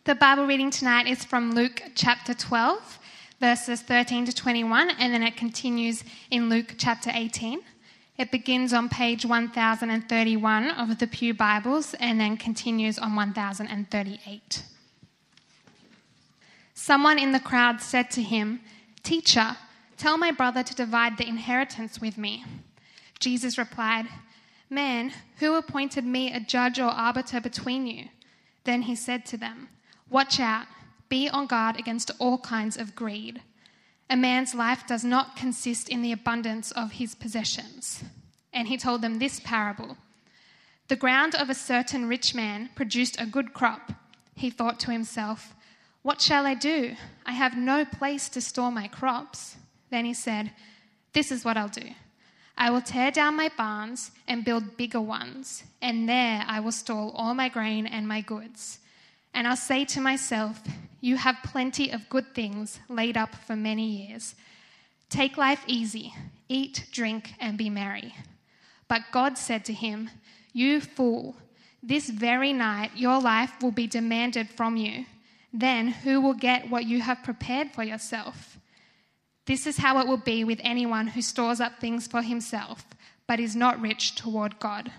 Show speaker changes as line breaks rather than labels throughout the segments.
The Bible reading tonight is from Luke chapter 12, verses 13 to 21, and then it continues in Luke chapter 18. It begins on page 1031 of the Pew Bibles and then continues on 1038. Someone in the crowd said to him, "Teacher, tell my brother to divide the inheritance with me." Jesus replied, "Man, who appointed me a judge or arbiter between you?" Then he said to them, "Watch out, be on guard against all kinds of greed. A man's life does not consist in the abundance of his possessions." And he told them this parable. The ground of a certain rich man produced a good crop. He thought to himself, "What shall I do? I have no place to store my crops." Then he said, "This is what I'll do. I will tear down my barns and build bigger ones, and there I will store all my grain and my goods. And I'll say to myself, you have plenty of good things laid up for many years. Take life easy, eat, drink, and be merry." But God said to him, "You fool, this very night your life will be demanded from you. Then who will get what you have prepared for yourself? This is how it will be with anyone who stores up things for himself, but is not rich toward God."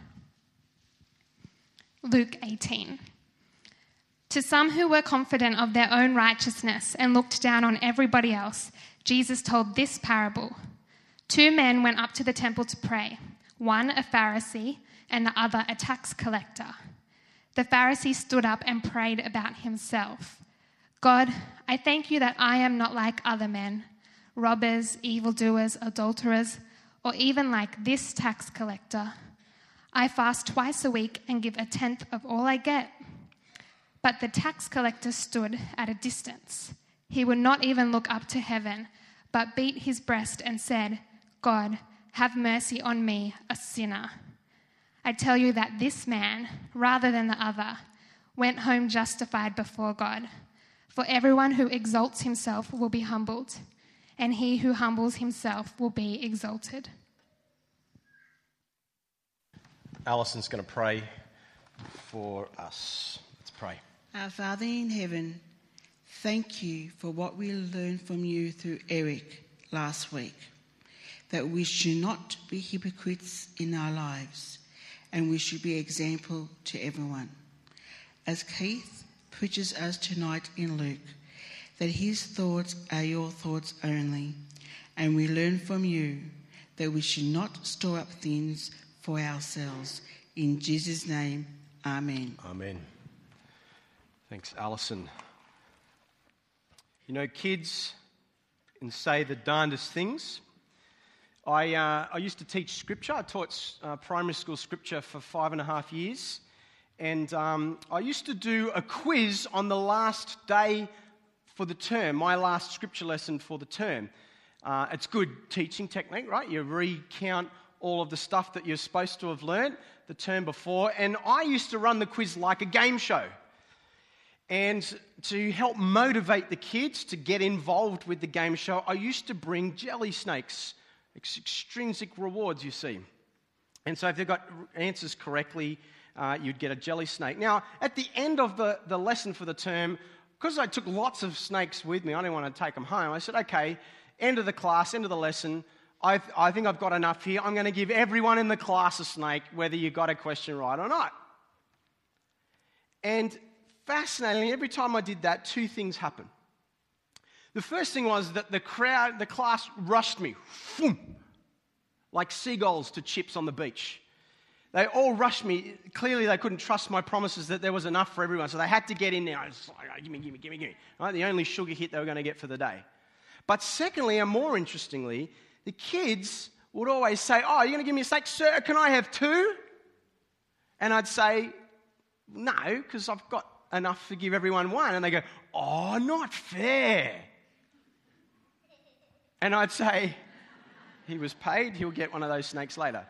Luke 18. To some who were confident of their own righteousness and looked down on everybody else, Jesus told this parable. 2 men went up to the temple to pray, one a Pharisee and the other a tax collector. The Pharisee stood up and prayed about himself. "God, I thank you that I am not like other men, robbers, evildoers, adulterers, or even like this tax collector. I fast twice a week and give 1/10 of all I get." But the tax collector stood at a distance. He would not even look up to heaven, but beat his breast and said, "God, have mercy on me, a sinner." I tell you that this man, rather than the other, went home justified before God. For everyone who exalts himself will be humbled, and he who humbles himself will be exalted.
Alison's going to pray for us. Let's pray.
Our Father in heaven, thank you for what we learned from you through Eric last week, that we should not be hypocrites in our lives and we should be example to everyone. As Keith preaches us tonight in Luke, that his thoughts are your thoughts only, and we learn from you that we should not store up things for ourselves. In Jesus' name, amen.
Amen. Thanks, Alison. You know, kids can say the darndest things. I used to teach scripture. I taught primary school scripture for 5.5 years. And I used to do a quiz on the last day for the term, my last scripture lesson for the term. It's good teaching technique, right? You recount all of the stuff that you're supposed to have learnt the term before. And I used to run the quiz like a game show. And to help motivate the kids to get involved with the game show, I used to bring jelly snakes, extrinsic rewards, you see. And so if they got answers correctly, you'd get a jelly snake. Now, at the end of the lesson for the term, because I took lots of snakes with me, I didn't want to take them home, I said, okay, end of the class, end of the lesson, I think I've got enough here. I'm going to give everyone in the class a snake, whether you got a question right or not. And fascinatingly, every time I did that, 2 things happened. The first thing was that the class rushed me, like seagulls to chips on the beach. They all rushed me. Clearly, they couldn't trust my promises that there was enough for everyone, so they had to get in there. I was like, give me. Right? The only sugar hit they were going to get for the day. But secondly, and more interestingly, the kids would always say, "Oh, you're going to give me a snake? Sir, can I have 2? And I'd say, "No, because I've got enough to give everyone 1. And they go, "Oh, not fair." And I'd say, "He was paid, he'll get one of those snakes later."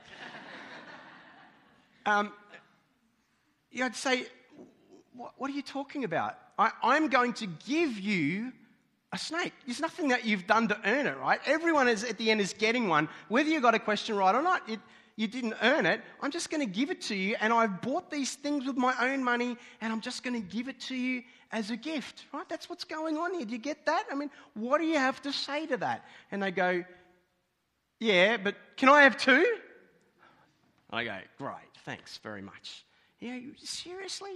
I'd say, what are you talking about? I'm going to give you a snake. There's nothing that you've done to earn it, right? Everyone is at the end is getting one, whether you got a question right or not. You didn't earn it. I'm just going to give it to you, and I've bought these things with my own money, and I'm just going to give it to you, as a gift, right? That's what's going on here. Do you get that? I mean, what do you have to say to that? And they go, yeah, but can I have 2? I go, great, thanks very much. Yeah, seriously?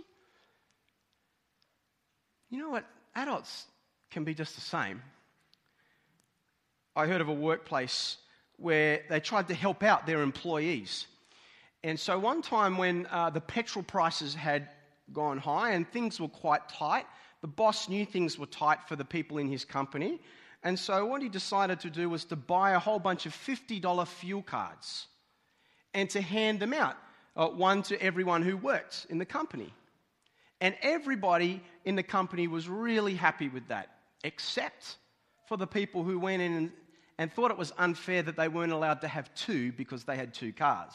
You know what? Adults can be just the same. I heard of a workplace where they tried to help out their employees. And so one time when the petrol prices had gone high and things were quite tight, the boss knew things were tight for the people in his company. And so what he decided to do was to buy a whole bunch of $50 fuel cards and to hand them out, one to everyone who worked in the company. And everybody in the company was really happy with that, except for the people who went in and thought it was unfair that they weren't allowed to have 2 because they had 2 cars.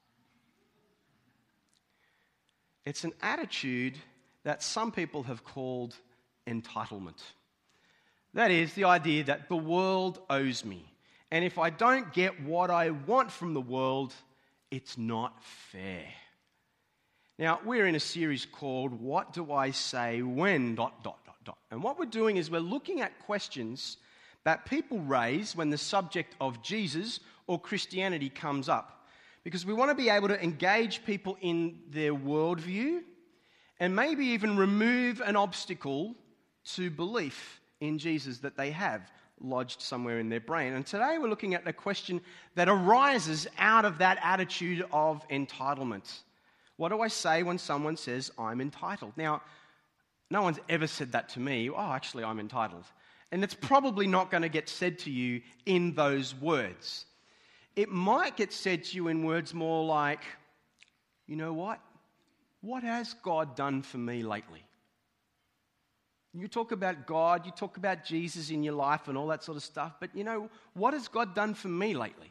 It's an attitude that some people have called entitlement. That is the idea that the world owes me. And if I don't get what I want from the world, it's not fair. Now, we're in a series called What Do I Say When... And what we're doing is we're looking at questions that people raise when the subject of Jesus or Christianity comes up. Because we want to be able to engage people in their worldview and maybe even remove an obstacle to belief in Jesus that they have lodged somewhere in their brain. And today we're looking at a question that arises out of that attitude of entitlement. What do I say when someone says, I'm entitled? Now, no one's ever said that to me. Oh, actually, I'm entitled. And it's probably not going to get said to you in those words. It might get said to you in words more like, you know what? What has God done for me lately? You talk about God, you talk about Jesus in your life and all that sort of stuff, but you know, what has God done for me lately?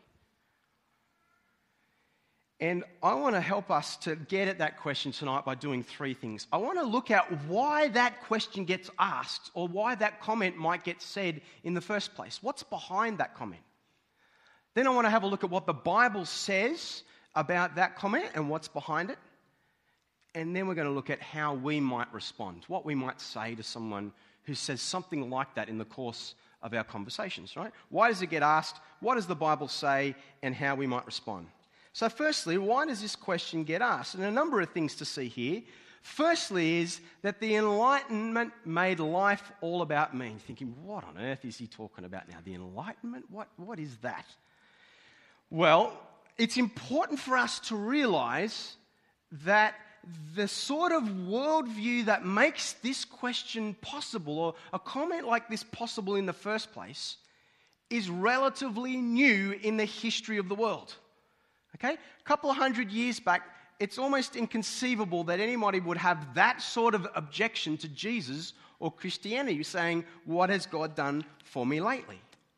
And I want to help us to get at that question tonight by doing 3 things. I want to look at why that question gets asked or why that comment might get said in the first place. What's behind that comment? Then I want to have a look at what the Bible says about that comment and what's behind it. And then we're going to look at how we might respond, what we might say to someone who says something like that in the course of our conversations, right? Why does it get asked? What does the Bible say? And how we might respond. So firstly, why does this question get asked? And a number of things to see here. Firstly is that the Enlightenment made life all about me. Thinking, what on earth is he talking about now? The Enlightenment? What is that? Well, it's important for us to realize that the sort of worldview that makes this question possible, or a comment like this possible in the first place, is relatively new in the history of the world. Okay? A couple of 100 years back, it's almost inconceivable that anybody would have that sort of objection to Jesus or Christianity, saying, what has God done for me lately?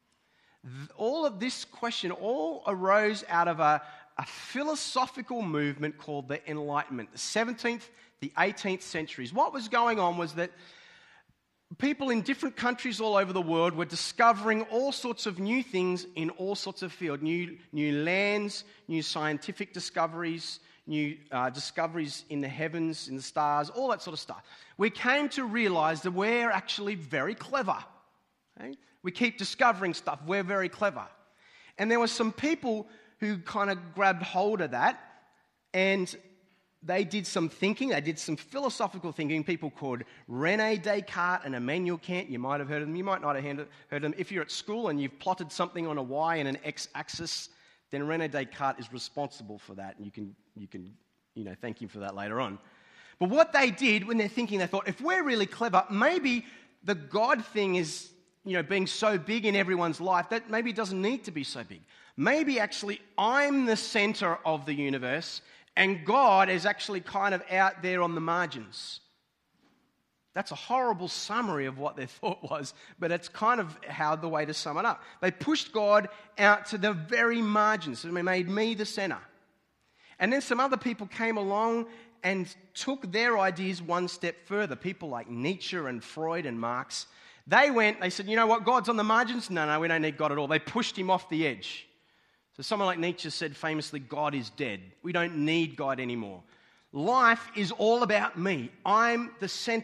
All of this question all arose out of a philosophical movement called the Enlightenment, the 17th, the 18th centuries. What was going on was that people in different countries all over the world were discovering all sorts of new things in all sorts of fields, new lands, new scientific discoveries, new discoveries in the heavens, in the stars, all that sort of stuff. We came to realize that we're actually very clever. Okay? We keep discovering stuff. We're very clever. And there were some people who kind of grabbed hold of that, and they did some thinking. They did some philosophical thinking. People called René Descartes and Immanuel Kant. You might have heard of them. You might not have heard of them. If you're at school and you've plotted something on a y and an x-axis, then René Descartes is responsible for that, and you can thank him for that later on. But what they did when they're thinking, they thought, if we're really clever, maybe the God thing is, being so big in everyone's life, that maybe it doesn't need to be so big. Maybe actually I'm the center of the universe and God is actually kind of out there on the margins. That's a horrible summary of what their thought was, but it's kind of the way to sum it up. They pushed God out to the very margins and they made me the center. And then some other people came along and took their ideas one step further. People like Nietzsche and Freud and Marx. They said, you know what, God's on the margins? No, we don't need God at all. They pushed him off the edge. So someone like Nietzsche said famously, God is dead. We don't need God anymore. Life is all about me. I'm the center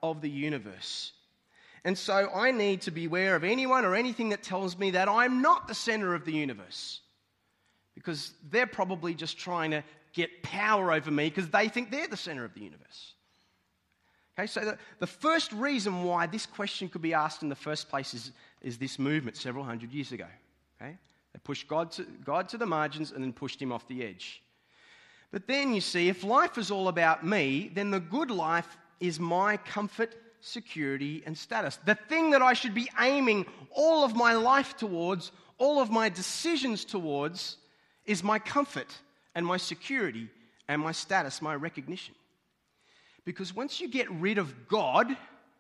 of the universe. And so I need to beware of anyone or anything that tells me that I'm not the center of the universe. Because they're probably just trying to get power over me because they think they're the center of the universe. Okay, so the first reason why this question could be asked in the first place is this movement several hundred years ago. Okay? They pushed God to the margins and then pushed him off the edge. But then you see, if life is all about me, then the good life is my comfort, security, and status. The thing that I should be aiming all of my life towards, all of my decisions towards, is my comfort and my security and my status, my recognition. Because once you get rid of God,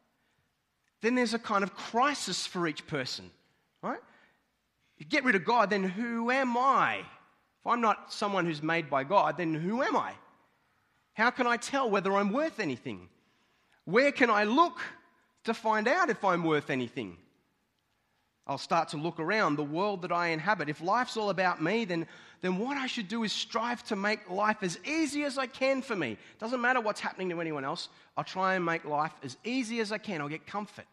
then there's a kind of crisis for each person, right? You get rid of God, then who am I? If I'm not someone who's made by God, then who am I? How can I tell whether I'm worth anything? Where can I look to find out if I'm worth anything? I'll start to look around the world that I inhabit. If life's all about me, then what I should do is strive to make life as easy as I can for me. Doesn't matter what's happening to anyone else. I'll try and make life as easy as I can. I'll get comfort.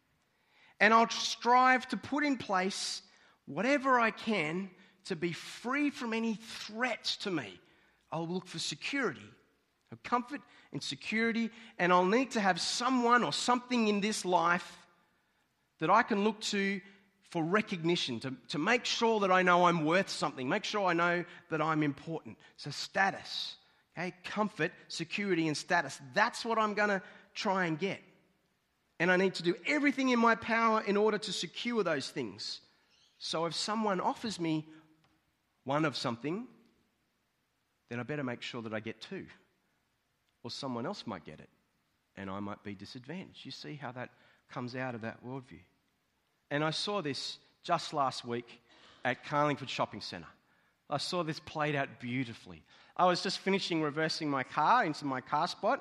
And I'll strive to put in place whatever I can to be free from any threats to me. I'll look for security, comfort and security, and I'll need to have someone or something in this life that I can look to for recognition, to make sure that I know I'm worth something, make sure I know that I'm important. So status, okay, comfort, security, and status. That's what I'm going to try and get. And I need to do everything in my power in order to secure those things. So if someone offers me one of something, then I better make sure that I get two. Or someone else might get it, and I might be disadvantaged. You see how that comes out of that worldview. And I saw this just last week at Carlingford Shopping Centre. I saw this played out beautifully. I was just finishing reversing my car into my car spot,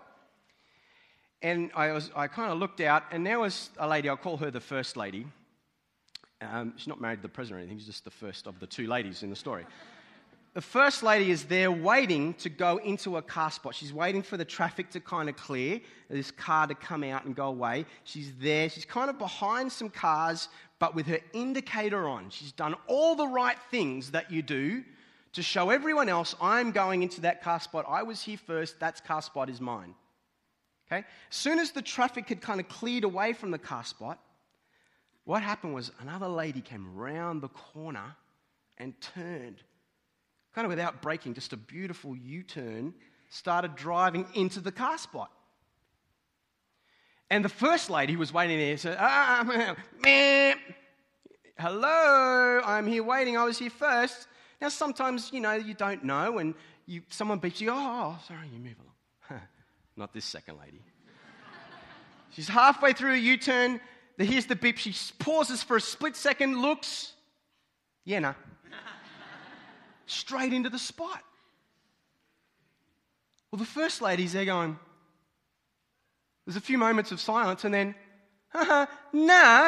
and I kind of looked out, and there was a lady, I'll call her the first lady. She's not married to the president or anything, she's just the first of the two ladies in the story. The first lady is there waiting to go into a car spot. She's waiting for the traffic to kind of clear, this car to come out and go away. She's there. She's kind of behind some cars, but with her indicator on. She's done all the right things that you do to show everyone else, I'm going into that car spot. I was here first. That car spot is mine. Okay? As soon as the traffic had kind of cleared away from the car spot, what happened was another lady came round the corner and turned, kind of without braking, just a beautiful U-turn, started driving into the car spot. And the first lady who was waiting there said, hello, I'm here waiting, I was here first. Now sometimes, you don't know, and someone beats you, sorry, you move along. Not this second lady. She's halfway through a U-turn, here's the beep, she pauses for a split second, looks, no. Straight into the spot. Well, the first lady's there going, there's a few moments of silence, and then, nah,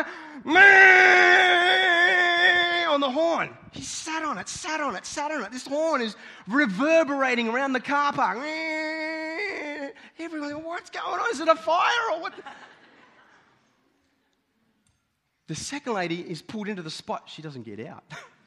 on the horn. He sat on it. This horn is reverberating around the car park. Everyone's like, what's going on? Is it a fire or what? The second lady is pulled into the spot. She doesn't get out.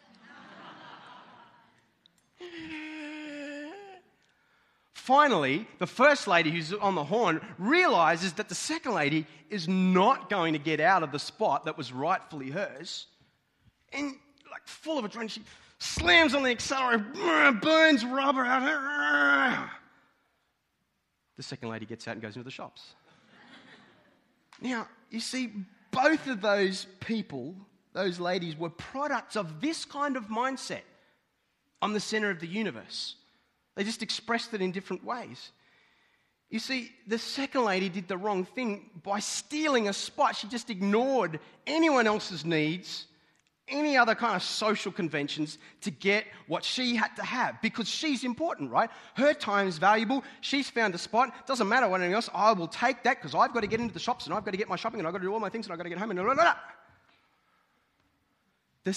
Finally, the first lady who's on the horn realizes that the second lady is not going to get out of the spot that was rightfully hers. And, full of adrenaline, she slams on the accelerator, burns rubber out. The second lady gets out and goes into the shops. Now, you see, both of those people, those ladies, were products of this kind of mindset. I'm the center of the universe. They just expressed it in different ways. You see, the second lady did the wrong thing by stealing a spot. She just ignored anyone else's needs, any other kind of social conventions to get what she had to have because she's important, right? Her time's valuable. She's found a spot. Doesn't matter what anything else. I will take that because I've got to get into the shops and I've got to get my shopping and I've got to do all my things and I've got to get home and blah, blah, blah. The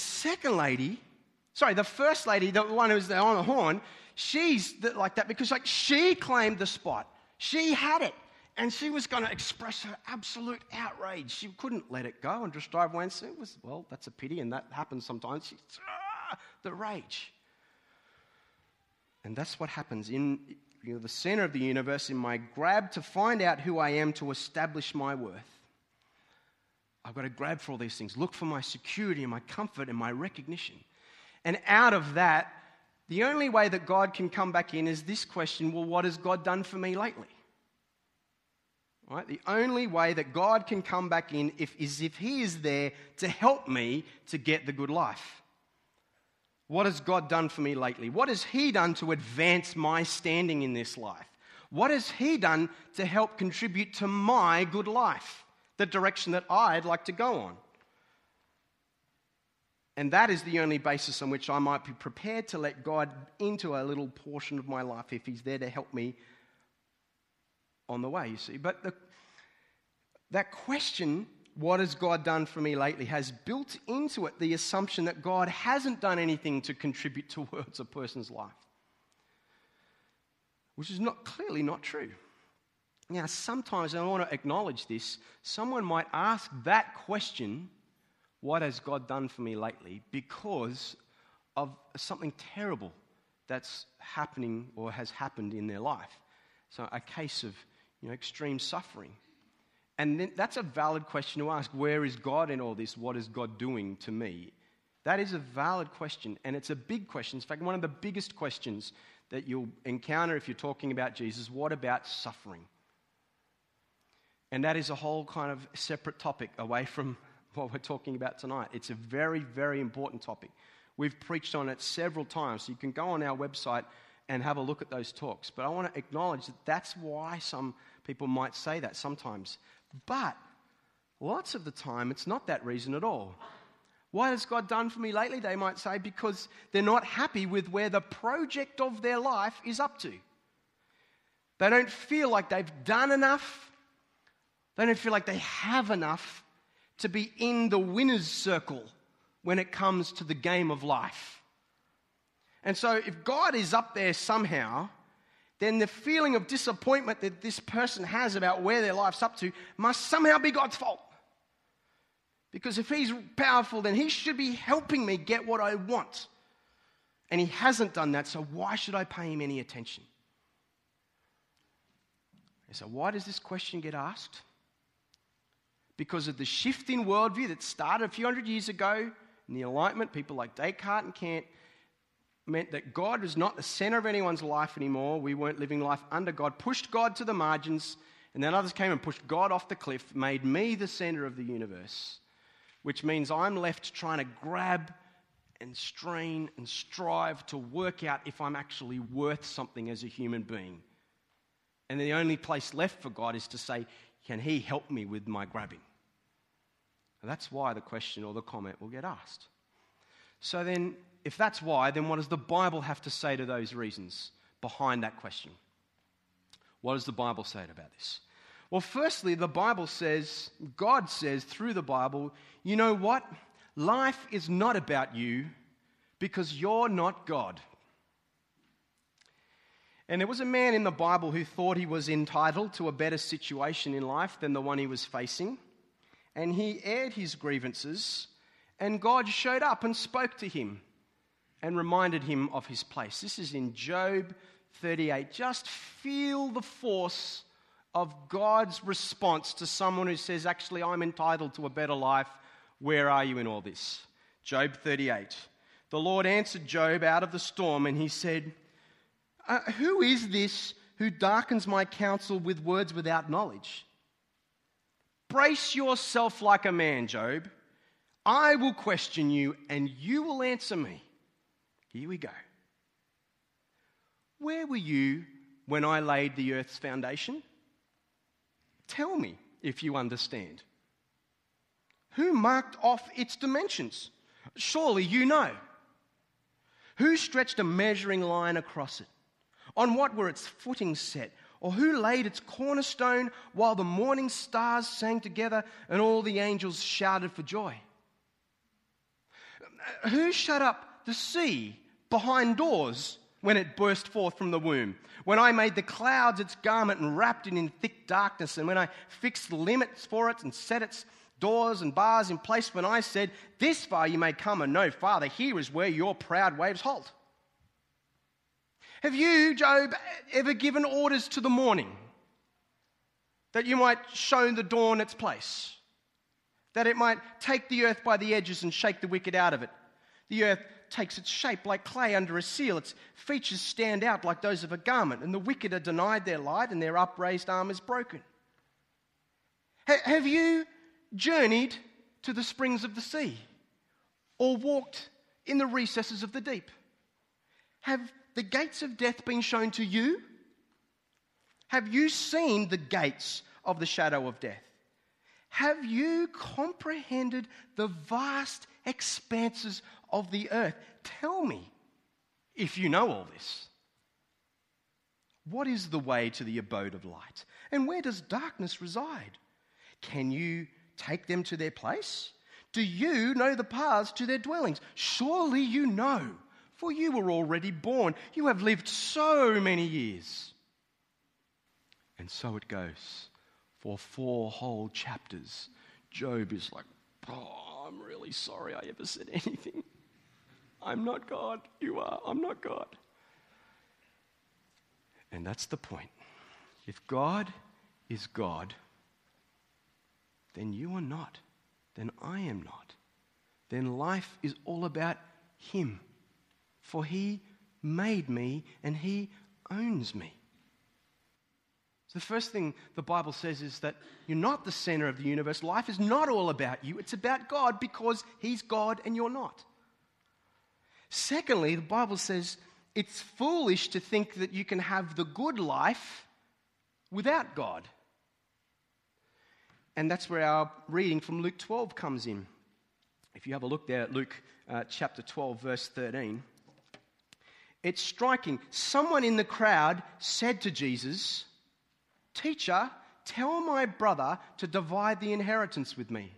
first lady, the one who's there on the horn, she's like that because she claimed the spot. She had it. And she was going to express her absolute outrage. She couldn't let it go and just drive away and say, well, that's a pity, and that happens sometimes. The rage. And that's what happens in the center of the universe, in my grab to find out who I am, to establish my worth. I've got to grab for all these things, look for my security and my comfort and my recognition. And out of that, the only way that God can come back in is this question, well, what has God done for me lately? Right? The only way that God can come back in is if He is there to help me to get the good life. What has God done for me lately? What has He done to advance my standing in this life? What has He done to help contribute to my good life, the direction that I'd like to go on? And that is the only basis on which I might be prepared to let God into a little portion of my life if He's there to help me on the way, you see. But that question, what has God done for me lately, has built into it the assumption that God hasn't done anything to contribute towards a person's life, which is clearly not true. Now, sometimes, and I want to acknowledge this, someone might ask that question, what has God done for me lately, because of something terrible that's happening or has happened in their life. So a case of extreme suffering. And then that's a valid question to ask. Where is God in all this? What is God doing to me? That is a valid question, and it's a big question. In fact, one of the biggest questions that you'll encounter if you're talking about Jesus. What about suffering? And that is a whole kind of separate topic away from what we're talking about tonight. It's a very, very important topic. We've preached on it several times, so you can go on our website and have a look at those talks. But I want to acknowledge that that's why some people might say that sometimes. But lots of the time, it's not that reason at all. Why has God done for me lately? They might say because they're not happy with where the project of their life is up to. They don't feel like they've done enough. They don't feel like they have enough to be in the winner's circle when it comes to the game of life. And so if God is up there somehow, then the feeling of disappointment that this person has about where their life's up to must somehow be God's fault. Because if He's powerful, then He should be helping me get what I want. And He hasn't done that, so why should I pay Him any attention? And so why does this question get asked? Because of the shift in worldview that started a few hundred years ago in the Enlightenment. People like Descartes and Kant meant that God was not the center of anyone's life anymore. We weren't living life under God, pushed God to the margins, and then others came and pushed God off the cliff, made me the center of the universe, which means I'm left trying to grab and strain and strive to work out if I'm actually worth something as a human being. And the only place left for God is to say, can He help me with my grabbing? And that's why the question or the comment will get asked. So then, if that's why, then what does the Bible have to say to those reasons behind that question? What does the Bible say about this? Well, firstly, the Bible says, God says through the Bible, you know what? Life is not about you because you're not God. And there was a man in the Bible who thought he was entitled to a better situation in life than the one he was facing. And he aired his grievances, and God showed up and spoke to him and reminded him of his place. This is in Job 38. Just feel the force of God's response to someone who says, actually, I'm entitled to a better life. Where are you in all this? Job 38. The Lord answered Job out of the storm, and He said, who is this who darkens my counsel with words without knowledge? Brace yourself like a man, Job. I will question you, and you will answer me. Here we go. Where were you when I laid the earth's foundation? Tell me if you understand. Who marked off its dimensions? Surely you know. Who stretched a measuring line across it? On what were its footings set? Or who laid its cornerstone while the morning stars sang together and all the angels shouted for joy? Who shut up the sea behind doors when it burst forth from the womb, when I made the clouds its garment and wrapped it in thick darkness, and when I fixed the limits for it and set its doors and bars in place, when I said, this far you may come and no farther, here is where your proud waves halt. Have you, Job, ever given orders to the morning that you might show the dawn its place? That it might take the earth by the edges and shake the wicked out of it? The earth takes its shape like clay under a seal. Its features stand out like those of a garment, and the wicked are denied their light, and their upraised arm is broken. Have you journeyed to the springs of the sea, or walked in the recesses of the deep? Have the gates of death been shown to you? Have you seen the gates of the shadow of death? Have you comprehended the vast expanses of the earth? Tell me if you know all this. What is the way to the abode of light? And where does darkness reside? Can you take them to their place? Do you know the paths to their dwellings? Surely you know, for you were already born. You have lived so many years. And so it goes. For 4 whole chapters, Job is like, oh, I'm really sorry I ever said anything. I'm not God. You are. I'm not God. And that's the point. If God is God, then you are not. Then I am not. Then life is all about Him. For He made me and He owns me. So the first thing the Bible says is that you're not the center of the universe. Life is not all about you. It's about God because He's God and you're not. Secondly, the Bible says it's foolish to think that you can have the good life without God. And that's where our reading from Luke 12 comes in. If you have a look there at Luke chapter 12, verse 13, it's striking. Someone in the crowd said to Jesus, "Teacher, tell my brother to divide the inheritance with me."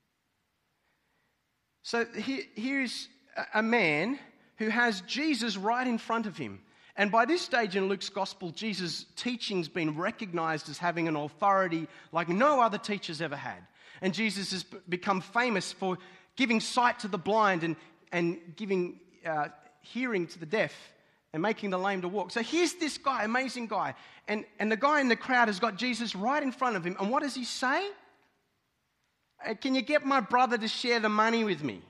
So here's a man who has Jesus right in front of him. And by this stage in Luke's gospel, Jesus' teaching's been recognized as having an authority like no other teacher's ever had. And Jesus has become famous for giving sight to the blind and giving hearing to the deaf and making the lame to walk. So here's this guy, amazing guy. And the guy in the crowd has got Jesus right in front of him. And what does he say? Can you get my brother to share the money with me?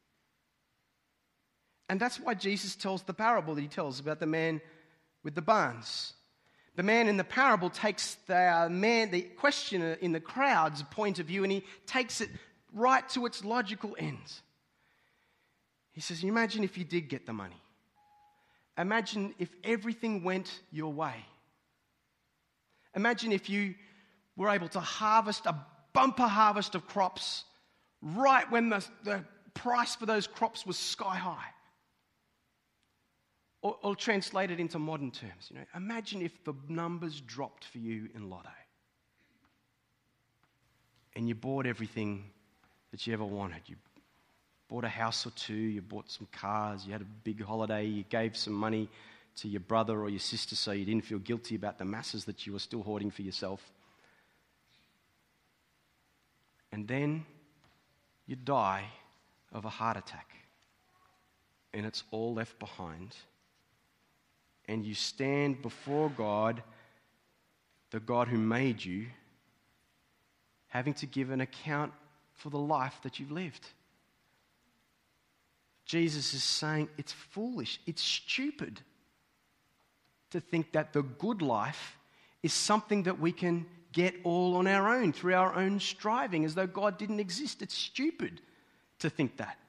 And that's why Jesus tells the parable that he tells about the man with the barns. The man in the parable takes the questioner in the crowd's point of view, and he takes it right to its logical end. He says, imagine if you did get the money. Imagine if everything went your way. Imagine if you were able to harvest a bumper harvest of crops right when the price for those crops was sky high. Or translated into modern terms, imagine if the numbers dropped for you in Lotto and you bought everything that you ever wanted. You bought a house or two, you bought some cars, you had a big holiday, you gave some money to your brother or your sister so you didn't feel guilty about the masses that you were still hoarding for yourself. And then you die of a heart attack and it's all left behind. And you stand before God, the God who made you, having to give an account for the life that you've lived. Jesus is saying it's foolish, it's stupid to think that the good life is something that we can get all on our own, through our own striving, as though God didn't exist. It's stupid to think that.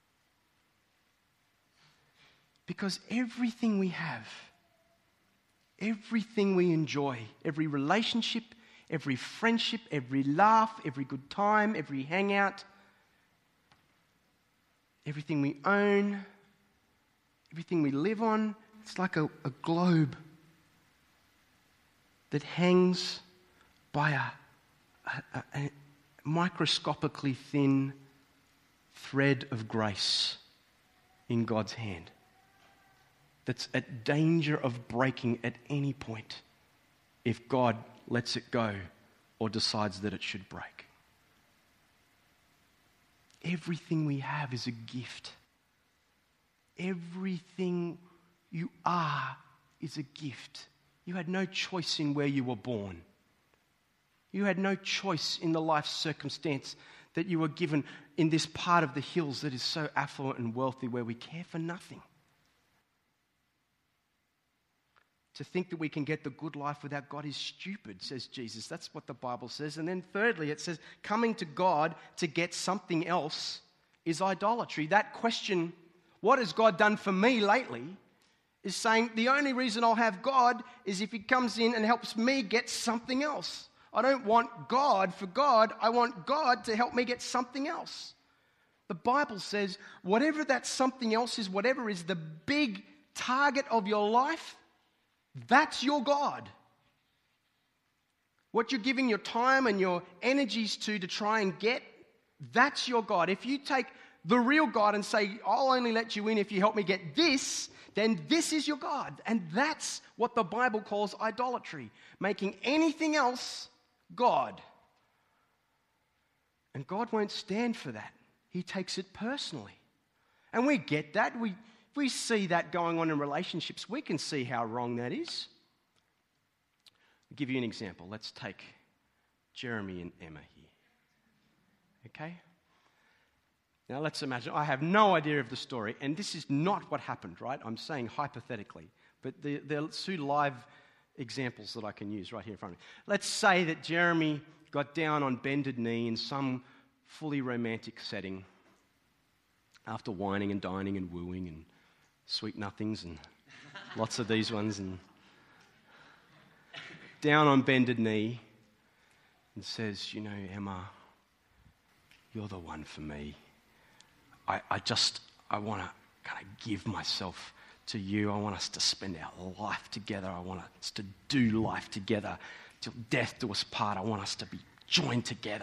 Because everything we have, everything we enjoy, every relationship, every friendship, every laugh, every good time, every hangout, everything we own, everything we live on, it's like a globe that hangs by a microscopically thin thread of grace in God's hand that's at danger of breaking at any point if God lets it go or decides that it should break. Everything we have is a gift. Everything you are is a gift. You had no choice in where you were born. You had no choice in the life circumstance that you were given in this part of the hills that is so affluent and wealthy where we care for nothing. To think that we can get the good life without God is stupid, says Jesus. That's what the Bible says. And then thirdly, it says coming to God to get something else is idolatry. That question, what has God done for me lately, is saying the only reason I'll have God is if He comes in and helps me get something else. I don't want God for God. I want God to help me get something else. The Bible says whatever that something else is, whatever is the big target of your life, that's your God. What you're giving your time and your energies to try and get, that's your God. If you take the real God and say, I'll only let you in if you help me get this, then this is your God. And that's what the Bible calls idolatry, making anything else God. And God won't stand for that. He takes it personally. And we get that. We see that going on in relationships. We can see how wrong that is. I'll give you an example. Let's take Jeremy and Emma here. Okay? Now let's imagine, I have no idea of the story, and this is not what happened, right? I'm saying hypothetically. But there are two live examples that I can use right here in front of me. Let's say that Jeremy got down on bended knee in some fully romantic setting after whining and dining and wooing and sweet nothings and lots of these ones, and down on bended knee and says, you know, Emma, you're the one for me. I want to kind of give myself to you. I want us to spend our life together. I want us to do life together till death do us part. I want us to be joined together.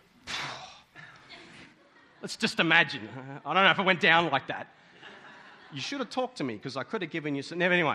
Let's just imagine. I don't know if it went down like that. You should have talked to me because I could have given you some. Anyway,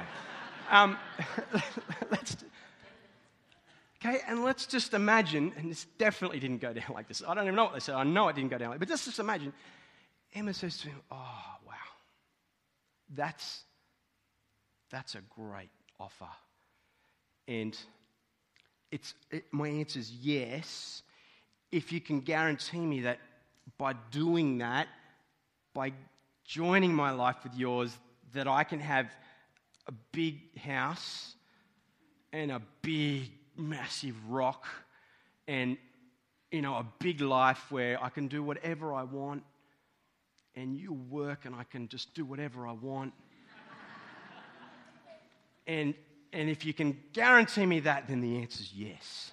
let's just imagine, and this definitely didn't go down like this. I don't even know what they said. I know it didn't go down like this. But let's just imagine. Emma says to him, oh, wow, that's a great offer. And my answer is yes, if you can guarantee me that by doing that, by joining my life with yours, that I can have a big house and a big, massive rock and, you know, a big life where I can do whatever I want and you work and I can just do whatever I want. And if you can guarantee me that, then the answer is yes.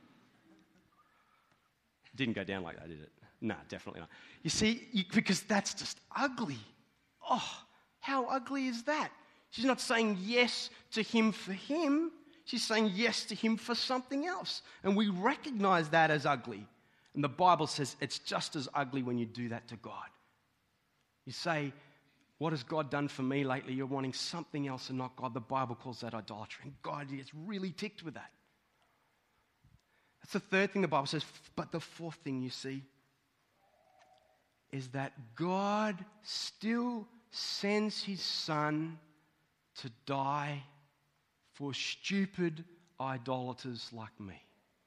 Didn't go down like that, did it? No, definitely not. You see, because that's just ugly. Oh, how ugly is that? She's not saying yes to him for him. She's saying yes to him for something else. And we recognize that as ugly. And the Bible says it's just as ugly when you do that to God. You say, what has God done for me lately? You're wanting something else and not God. The Bible calls that idolatry. And God is really ticked with that. That's the third thing the Bible says. But the fourth thing you see is that God still sends His Son to die for stupid idolaters like me.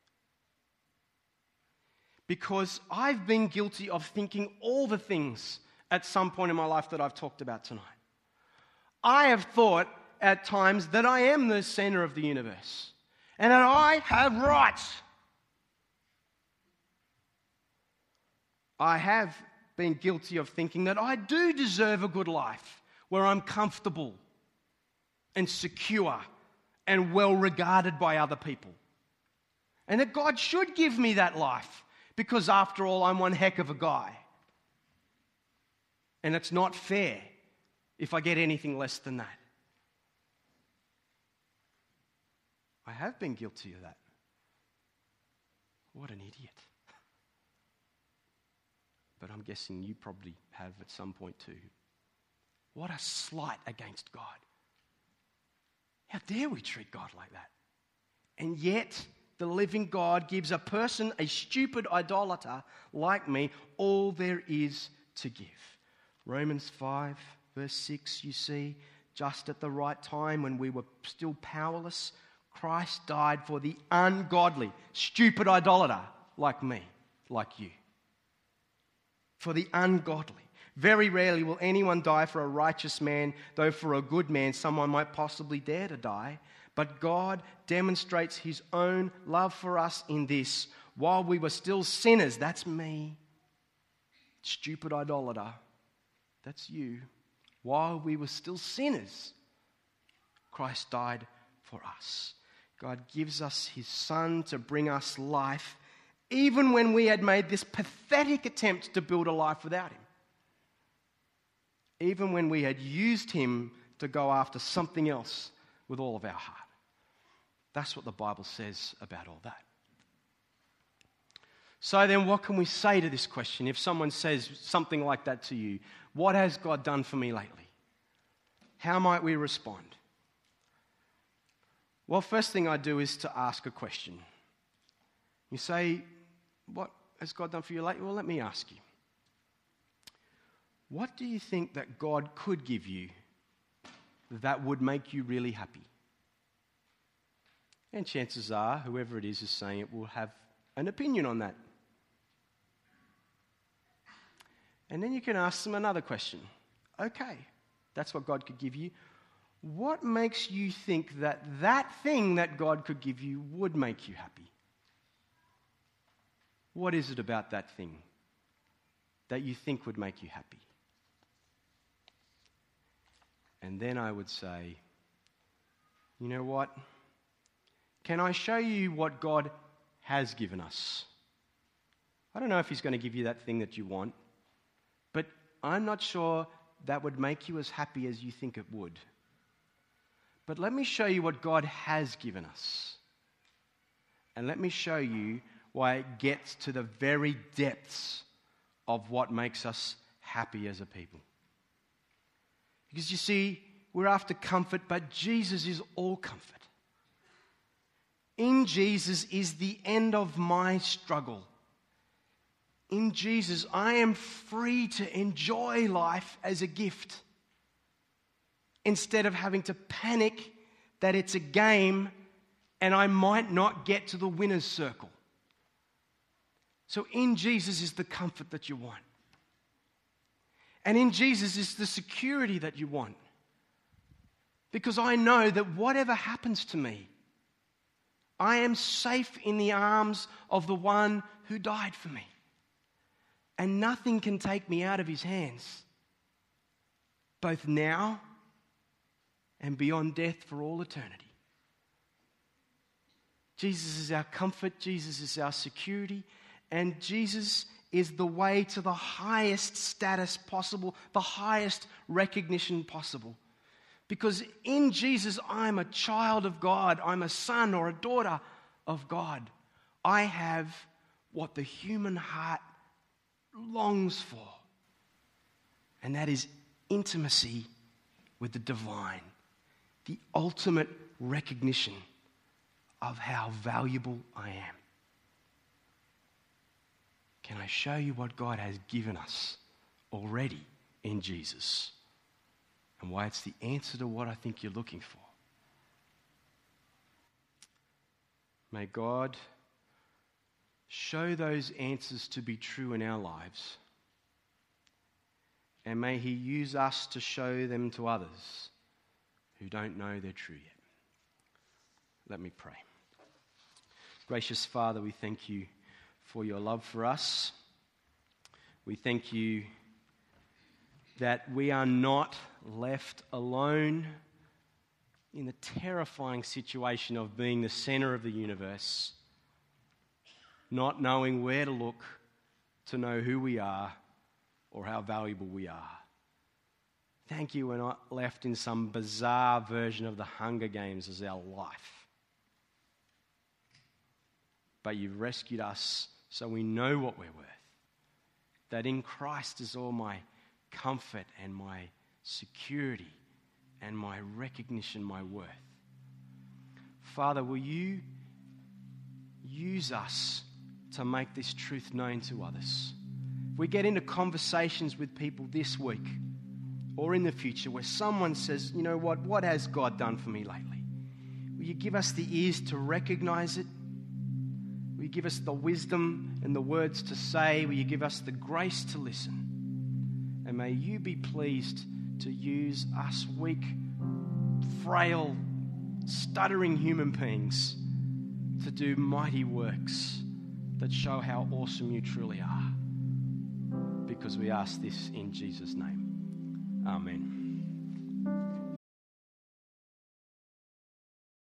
Because I've been guilty of thinking all the things at some point in my life that I've talked about tonight. I have thought at times that I am the center of the universe and that I have rights. I have been guilty of thinking that I do deserve a good life where I'm comfortable and secure and well regarded by other people. And that God should give me that life because after all, I'm one heck of a guy. And it's not fair if I get anything less than that. I have been guilty of that. What an idiot. But I'm guessing you probably have at some point too. What a slight against God. How dare we treat God like that? And yet, the living God gives a person, a stupid idolater like me, all there is to give. Romans 5, verse 6, you see, just at the right time when we were still powerless, Christ died for the ungodly, stupid idolater like me, like you. For the ungodly. Very rarely will anyone die for a righteous man, though for a good man someone might possibly dare to die. But God demonstrates his own love for us in this. While we were still sinners, that's me, stupid idolater, that's you. While we were still sinners, Christ died for us. God gives us his Son to bring us life, even when we had made this pathetic attempt to build a life without him. Even when we had used him to go after something else with all of our heart. That's what the Bible says about all that. So then what can we say to this question? If someone says something like that to you, what has God done for me lately? How might we respond? Well, first thing I do is to ask a question. You say, what has God done for you lately? Well, let me ask you. What do you think that God could give you that would make you really happy? And chances are, whoever it is saying it will have an opinion on that. And then you can ask them another question. Okay, that's what God could give you. What makes you think that that thing that God could give you would make you happy? What is it about that thing that you think would make you happy? And then I would say, you know what? Can I show you what God has given us? I don't know if he's going to give you that thing that you want, but I'm not sure that would make you as happy as you think it would. But let me show you what God has given us. And let me show you why it gets to the very depths of what makes us happy as a people. Because you see, we're after comfort, but Jesus is all comfort. In Jesus is the end of my struggle. In Jesus, I am free to enjoy life as a gift instead of having to panic that it's a game and I might not get to the winner's circle. So in Jesus is the comfort that you want. And in Jesus is the security that you want. Because I know that whatever happens to me, I am safe in the arms of the one who died for me. And nothing can take me out of his hands, both now and beyond death for all eternity. Jesus is our comfort, Jesus is our security, and Jesus is the way to the highest status possible, the highest recognition possible. Because in Jesus, I'm a child of God. I'm a son or a daughter of God. I have what the human heart longs for. And that is intimacy with the divine. The ultimate recognition of how valuable I am. Can I show you what God has given us already in Jesus? And why it's the answer to what I think you're looking for. May God show those answers to be true in our lives. And may he use us to show them to others who don't know they're true yet. Let me pray. Gracious Father, we thank you for your love for us. We thank you that we are not left alone in the terrifying situation of being the center of the universe, not knowing where to look to know who we are or how valuable we are. Thank you we're not left in some bizarre version of the Hunger Games as our life. But you've rescued us so we know what we're worth. That in Christ is all my comfort and my security and my recognition, my worth. Father, will you use us to make this truth known to others? If we get into conversations with people this week or in the future where someone says, you know what has God done for me lately? Will you give us the ears to recognize it? Will you give us the wisdom and the words to say? Will you give us the grace to listen? And may you be pleased to use us weak, frail, stuttering human beings to do mighty works that show how awesome you truly are. Because we ask this in Jesus' name. Amen.